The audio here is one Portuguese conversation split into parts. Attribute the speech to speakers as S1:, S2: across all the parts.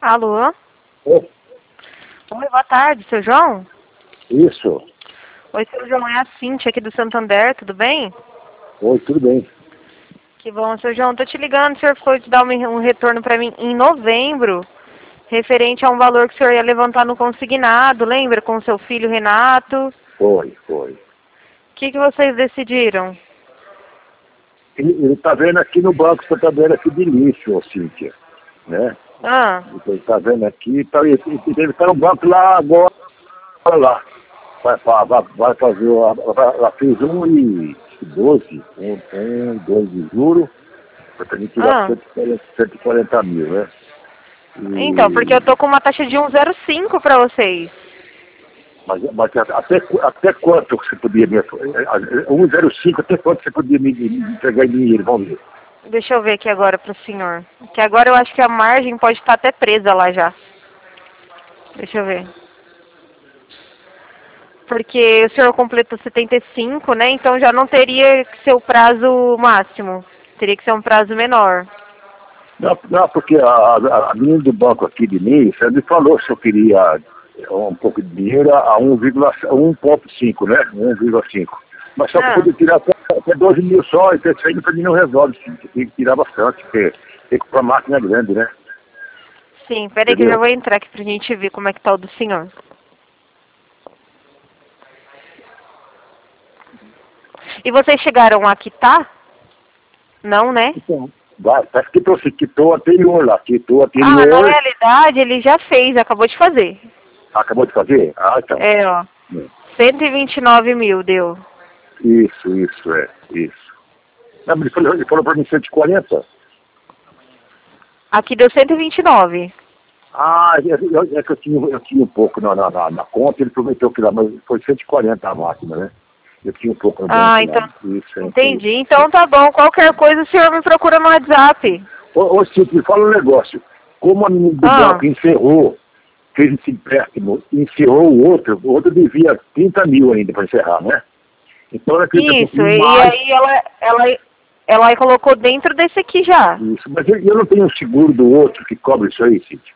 S1: Alô?
S2: Ô,
S1: Oi, boa tarde, seu João?
S2: isso.
S1: Oi, seu João, é a Cíntia aqui do Santander, tudo bem?
S2: Oi, tudo bem.
S1: Que bom, seu João, tô te ligando, o senhor foi te dar um retorno pra mim em novembro, referente a um valor que o senhor ia levantar no consignado, lembra, com o seu filho Renato?
S2: Foi.
S1: O que vocês decidiram?
S2: Ele tá vendo aqui no banco, você tá vendo aqui de lixo, ô Cíntia, né?
S1: Ah,
S2: Ele tá vendo aqui, ele tá no banco lá agora, lá. Vai fazer, ela fez 1,12, 1,12 de juro, pra gente tirar
S1: ah.
S2: 140 mil, né?
S1: Então, porque eu tô com uma taxa de 1,05 pra vocês.
S2: Mas até quanto você podia me... 1,05, até quanto você podia me entregar em dinheiro, vamos ver.
S1: Deixa eu ver aqui agora pro senhor. Que agora eu acho que a margem pode estar até presa lá já. Deixa eu ver. Porque o senhor completou 75, né? Então já não teria que ser o prazo máximo. Teria que ser um prazo menor.
S2: Não, porque a menina do banco aqui de mim, você me falou se eu queria um pouco de dinheiro a 1,5, né? 1,5. Mas só que eu podia tirar até 12 mil só, então isso aí pra mim não resolve. Sim. Você tem que tirar bastante, porque tem que comprar máquina grande, né?
S1: Sim, peraí que eu já vou entrar aqui pra gente ver como é que tá o do senhor. E vocês chegaram a quitar? Não, né?
S2: Então, parece que quitou anterior lá,
S1: Ah, na realidade ele já fez, acabou de fazer.
S2: Acabou de fazer? Ah, então.
S1: É, ó. 129 mil deu.
S2: Isso. Não, mas ele falou pra mim 140.
S1: Aqui deu 129.
S2: Ah, é que eu tinha um pouco na conta, ele prometeu que lá, mas foi 140 a máquina, né? Eu tinha um pouco no banco
S1: Ah, então.
S2: lá. Isso,
S1: Entendi. Então tá bom. Qualquer coisa o senhor me procura no WhatsApp.
S2: Ô, Cito, me fala um negócio. Como a menina do banco encerrou, fez esse empréstimo, encerrou o outro devia 30 mil ainda para encerrar, né? Então ela acredita
S1: Isso, e aí ela colocou dentro desse aqui já.
S2: Isso, mas eu não tenho seguro do outro que cobre isso aí, Cíntia.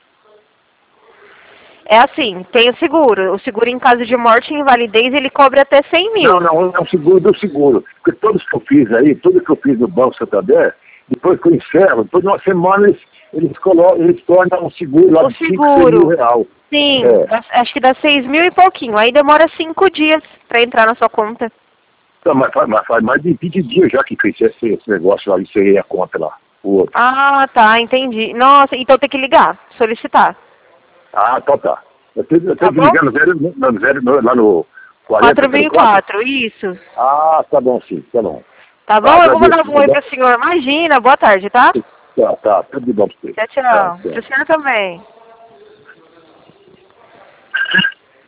S1: É assim, tem o seguro. O seguro em caso de morte e invalidez, ele cobre até 100 mil.
S2: Não, é o seguro do seguro. Porque todos que eu fiz aí, tudo que eu fiz no Banco Santander, depois que eu encerro, depois de uma semana eles tornam um seguro lá de 5, 6 mil reais.
S1: Sim, acho que dá 6 mil e pouquinho. Aí demora 5 dias para entrar na sua conta.
S2: Então, mas faz mais de 20 dias já que fez esse negócio lá, encerrei a conta lá, o outro.
S1: Ah, tá, entendi. Nossa, então tem que ligar, solicitar.
S2: Ah, então tá. Eu tenho que ligar no zero, lá no
S1: 4.004, isso.
S2: Ah, tá bom, sim, tá bom.
S1: Tá bom? Eu vou mandar um oi pro senhor. Imagina, boa tarde, tá?
S2: Tá, tudo de bom pra você.
S1: Tchau. Pro senhor também.